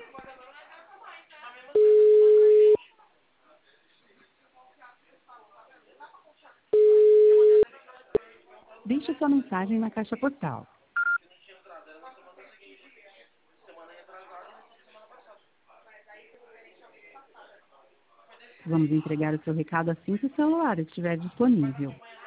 Deixe sua mensagem na caixa postal. Vamos entregar o seu recado assim que o celular estiver disponível.